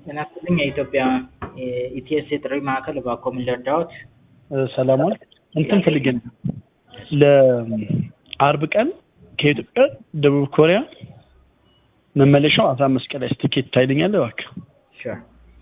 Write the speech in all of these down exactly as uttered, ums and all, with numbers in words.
ጤና ይስጥልኝ የኢትዮጵያ ኢቲኤስ የጥሪ ማዕከል እባክዎ ምን ልርዳዎት? ሰላም እንትን ፈልጌ ነው ለአርብ ቀን ከኢትዮጵያ ደቡብ ኮሪያ መመለሻው አስራ አምስት ቀን ላይ ትኬት ታይልኛለህ እባክህ? ሹር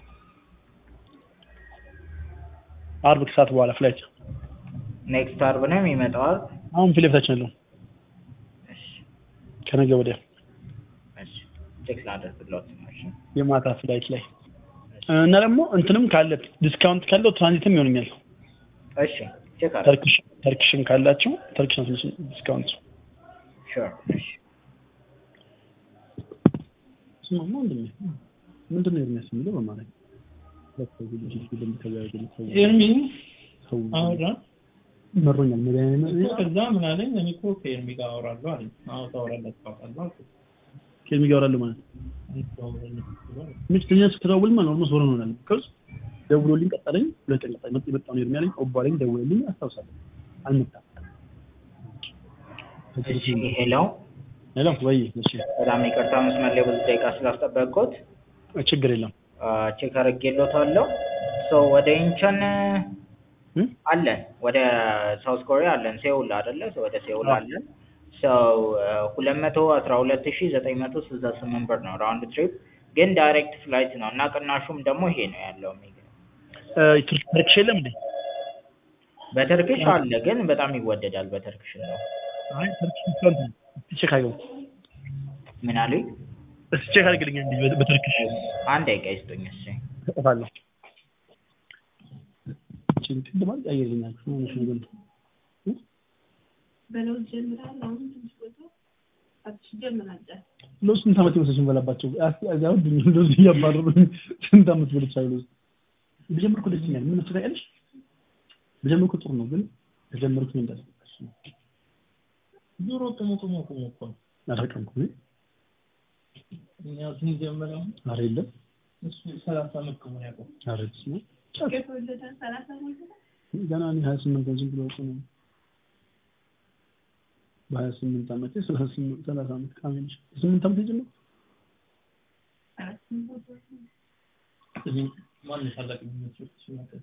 አርብ ከሰዓት በኋላ ፍላይት ኔክስት አርብ ነው የሚመጣው አርብ? አሁን ፊት ለፊታችን ያለው እሺ ከነገ ወዲያ እሺ ቼክ ላድርግልዎት ነው። እሺ የማታ ፍላይት ላይ እና ደግሞ እንትንም ካለ ዲስካውንት ካለው ትራንዚትም ይሆንኛል። እሺ ቼክ አድርግ። ተርኪሽ ተርኪሽን ካላችሁ ተርኪሽን ዲስካውንት ሹር እሺ ስማ ምንድን ነው ምንድን ነው የሚያስፈልገው በማለት ለሰው ልጅ ፊልም ተያይዘው ነው ኤርሚ ሰው አውራ መሮኛል መድኃኒዓለም ከዛ ምን አለኝ እኔ እኮ ከኤርሚ ጋር አወራለሁ አለኝ። አዎ ታወራለህ ታውቃለህ አልኩት። ከኤርሚ ጋር አወራለሁ ማለት ምንድን ነው ስትደውል ማለት ነው ዞር ነው ከዛ ደውሎልኝ ቀጠለኝ ሁለት ቀን ቀጠለኝ መጣው ነው ኤርሚ አለኝ ኦባለኝ ደውሎልኝ አስታውሳለሁ አልመጣም። እሺ ሄሎ ሄሎ ወይ እሺ በጣም ይቅርታ መስመር ላይ ብዙ ደቂቃ ስላስጠበቅኩት ችግር የለም ቼክ አድርጌልዎታለሁ። ሶ ወደ ኢንቸን አለን ወደ ሳውዝ ኮሪያ አለን ሴውል አይደለ ወደ ሴውል አለን ሰው ሁለት መቶ አስራ ሁለት ሺህ ዘጠኝ መቶ ስልሳ ስምንት ብር ነው ራውንድ ትሪፕ ግን ዳይሬክት ፍላይት ነው እና ቅናሹም ደግሞ ይሄ ነው ያለው የሚገርም ተርኪሽ የለም እንዴ? በተርኪሽ አለ ግን በጣም ይወደዳል በተርኪሽ ነው። አይ ተርኪሽ ዲስካውንት ቼክ አድርገው ምን አሉኝ? እስኪ ቼክ አድርግልኝ እንዴ በተርኪሽ አንድ ደቂቃ ይስጡኝ እሺ እጠፋለሁ ቺንት እንደማል ያየልኛል ነው ነው ግን በለውዝ ጀምራል አሁን ትንሽ ቦታ አትጀምራለህ ሎስ ስንት ዓመት ይመስልሽ እንበላባቸው አዚያው ድኝ እንደዚህ ያባረሩኝ ስንት ዓመት ብልቻለሁ በጀመርኩ ደስ ይላል ምን ትፈልጋለሽ በጀመርኩ ጥሩ ነው ግን በጀመርኩ ምን እንዳለ ዱሮ ተሞቶ ሞቆ ሞቆ አላቀምኩ እኛ ስንጀምረው አረ የለም እሱ ሰላሳ ዓመት ከሆነ ያቆ አረ እሱ ከወለደ ሰላሳ ዓመት ገና እኔ ሀያ ስምንት ዝም ብሎ ነው በሀያ ስምንት ዓመት ሰላሳ ስምንት ሰላሳ ዓመት ካሜንሽ ስምንት ዓመት ጀምሮ ማን ይፈልግ የሚመስል ሲመጣ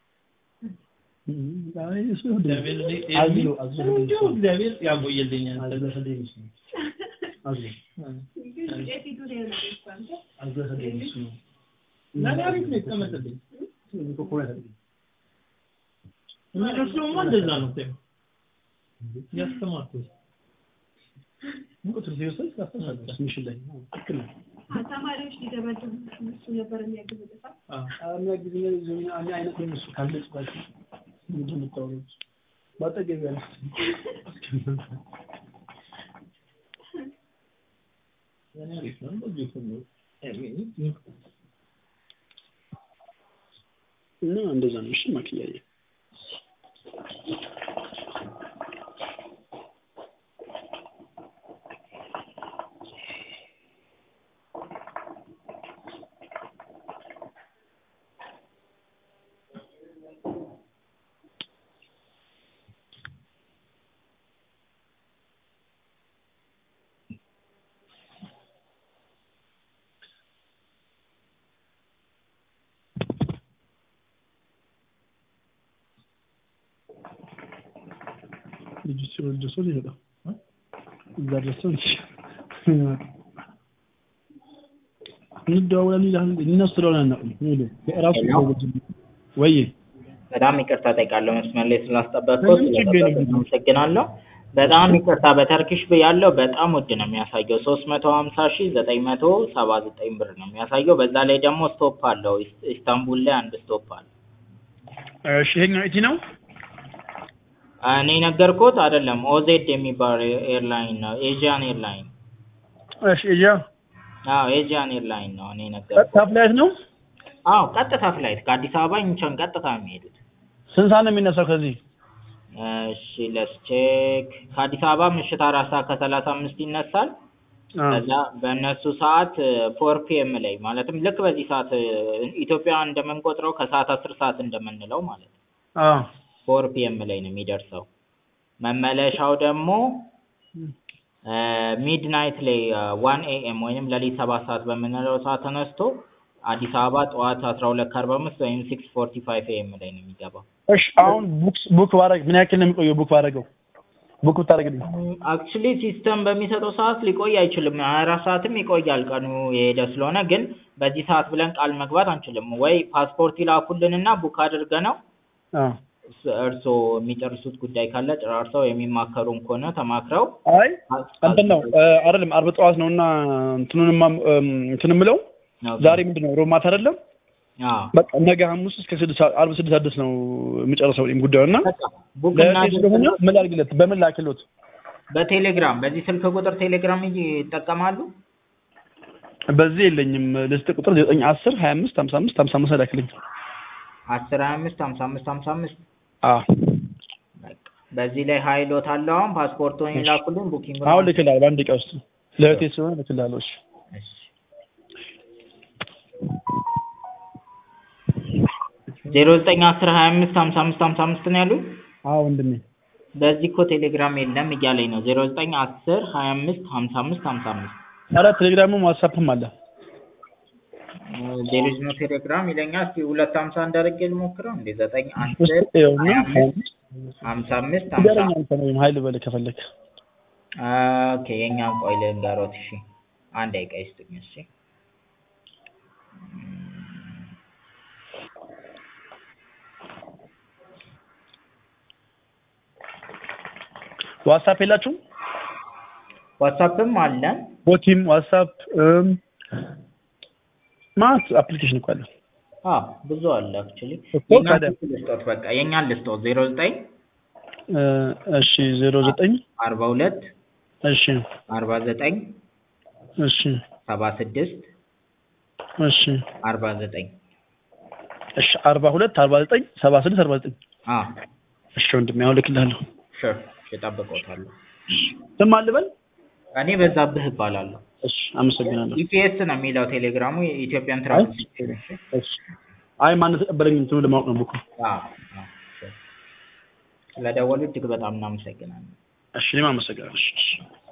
አይ እሱ ዳቪድ አዝሎ አዝሎ ዳቪድ ያጎየልኛል አዝሎ ሰደኝ አዝሎ አዝሎ ሰደኝ እሱ ናዳሪት ነው ተመሰለኝ ኮኮራ ምንድነው እንደዛ ነው ተይ ያስተማርኩት ቁጥር ሲወስድ ያስተማርኩት ትንሽ ላይ ትክክል ነው ተማሪዎች ሊደመድሙ እሱ ነበር የሚያግዘው አዎ የሚያግዘው ነው እኔ አይነት ነው እሱ ካለች ባሽ ምንድን ነው ታውቁት ባጠገብ ያለ ያኔ አሪፍ ነው እንደዚህ ነው እና እንደዛ ነው እሺ ማክያዬ ልጅ ሲወልድ ሰው ይሄዳ እዛ ድረሰው እንደዋወልን ይላል እነሱ ስለሆነ ነው ይሉ የራሱ ወይ በጣም ይቅርታ ጠይቃለሁ መስመር ላይ ስላስጠበቅኩት አመሰግናለሁ። በጣም ይቅርታ በተርኪሽ ያለው በጣም ውድ ነው የሚያሳየው ሶስት መቶ ሀምሳ ሺህ ዘጠኝ መቶ ሰባ ዘጠኝ ብር ነው የሚያሳየው በዛ ላይ ደግሞ ስቶፕ አለው ኢስታንቡል ላይ አንድ ስቶፕ አለ። እሺ ይሄኛው ኢቲ ነው እኔ ነገርኩት አይደለም ኦዜድ የሚባል ኤርላይን ነው ኤጂያን ኤርላይን እሺ ኤጂያ አዎ ኤጂያን ኤርላይን ነው እኔ ነገርኩት ቀጥታ ፍላይት ነው አዎ ቀጥታ ፍላይት ከአዲስ አበባ ኢንቸን ቀጥታ የሚሄዱት ስንት ሰዓት ነው የሚነሳው ከዚህ እሺ ለስ ቼክ ከአዲስ አበባ ምሽት አራት ሰዓት ከሰላሳ አምስት ይነሳል ከዛ በእነሱ ሰዓት ፎር ፒኤም ላይ ማለትም ልክ በዚህ ሰዓት ኢትዮጵያ እንደምንቆጥረው ከሰዓት አስር ሰዓት እንደምንለው ማለት ነው አዎ ፎር ፒኤም ላይ ነው የሚደርሰው መመለሻው ደግሞ ሚድናይት ላይ ዋን ኤኤም ወይንም ለሊት ሰባት ሰዓት በምንለው ሰዓት ተነስቶ አዲስ አበባ ጠዋት አስራ ሁለት ከአርባ አምስት ወይም ሲክስ ፎርቲ ፋይቭ ኤም ላይ ነው የሚገባው። እሺ አሁን ቡክ ቡክ ባረግ ምን ያክል ነው የሚቆየው? ቡክ ባረገው ቡክ ብታረግልኝ። አክቹሊ ሲስተም በሚሰጠው ሰዓት ሊቆይ አይችልም። ሃያ አራት ሰዓትም ይቆያል ቀኑ የሄደ ስለሆነ፣ ግን በዚህ ሰዓት ብለን ቃል መግባት አንችልም። ወይ ፓስፖርት ይላኩልንና ቡክ አድርገነው አዎ እርሶ የሚጨርሱት ጉዳይ ካለ ጨራርሰው የሚማከሩን ከሆነ ተማክረው። አይ እንትን ነው አይደለም አርብ ጠዋት ነውና እንትኑንማ እንትን የምለው ዛሬ ምንድነው ሮብ ማታ አይደለም? አዎ በቃ ነገ ሐሙስ እስከ ስድስት አርብ ስድስት ሰዓት ድረስ ነው የሚጨርሰው ጉዳዩና ቡክና ስለሆነ ምን ላድርግለት? በምን ላክሎት? በቴሌግራም በዚህ ስልክ ቁጥር ቴሌግራም ይጠቀማሉ? በዚህ የለኝም። ልስጥ ቁጥር ዘጠኝ አስር ሀያ አምስት ሀምሳ አምስት ሀምሳ አምስት ላክልኝ። አስር ሀያ አምስት ሀምሳ አምስት ሀምሳ አምስት አዎ በቃ በዚህ ላይ ሃይሎት አለው። አሁን ፓስፖርቱን ይላኩልኝ። ቡኪንግ አሁን ልክልሃለሁ በአንድ ደቂቃ ውስጥ ለእህቴ ስለሆነ ልክልሃለሁ። እሺ እሺ ዜሮ ዘጠኝ አስር ሀያ አምስት ሀምሳ አምስት ሀምሳ አምስት ነው ያሉት? አዎ ወንድሜ በዚህ እኮ ቴሌግራም የለም እያለኝ ነው። ዜሮ ዘጠኝ አስር ሀያ አምስት ሀምሳ አምስት ሀምሳ አምስት ኧረ ቴሌግራምም ዋትስአፕም አለ። ዜሮ ነው ቴሌግራም ይለኛል። እስኪ ሁለት ሀምሳ እንዳደረገ ልሞክረው እንዴ? ዘጠኝ አስር ሀምሳ አምስት ሀምሳ ነው ሀይል በል ከፈለክ። ኦኬ የኛን ቆይ ልንገሮት። እሺ አንድ ደቂቃ ይስጥኝ። እሺ ዋትስአፕ የላችሁም? ዋትስአፕም አለን። ቦቲም ዋትስአፕ ማት አፕሊኬሽን እኮ አለ። አዎ ብዙ አለ አክቹሊ። የኛን ልስጦት በቃ የኛን ልስጦት ዜሮ ዘጠኝ እሺ ዜሮ ዘጠኝ አርባ ሁለት እሺ አርባ ዘጠኝ እሺ ሰባ ስድስት እሺ አርባ ዘጠኝ እሺ አርባ ሁለት አርባ ዘጠኝ ሰባ ስድስት አርባ ዘጠኝ አዎ እሺ ወንድሜ አሁን ልክልሃለሁ። ሹር እጠብቅዎታለሁ። ስም አልበል? እኔ በዛብህ እባላለሁ። እሺ አመሰግናለሁ። ኢፒኤስ ነው የሚለው ቴሌግራሙ የኢትዮጵያን ትራቭል። እሺ አይ ማን ተቀበለኝ እንትኑ ለማወቅ ነው። ቡኩ አዎ ስለደወሉ እጅግ በጣም እናመሰግናለን። እሺ እኔም አመሰግናለሁ። እሺ